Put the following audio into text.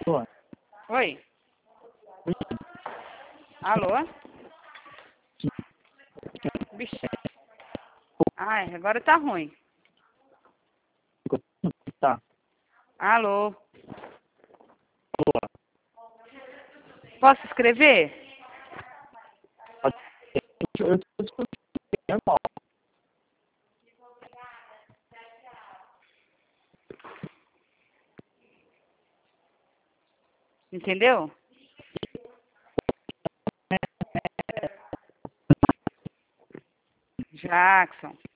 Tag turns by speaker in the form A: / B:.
A: Oi. Alô? Bicho. Ai, agora tá ruim.
B: Tá.
A: Alô? Posso escrever?
B: Eu tô discutindo, normal.
A: Entendeu? Jackson.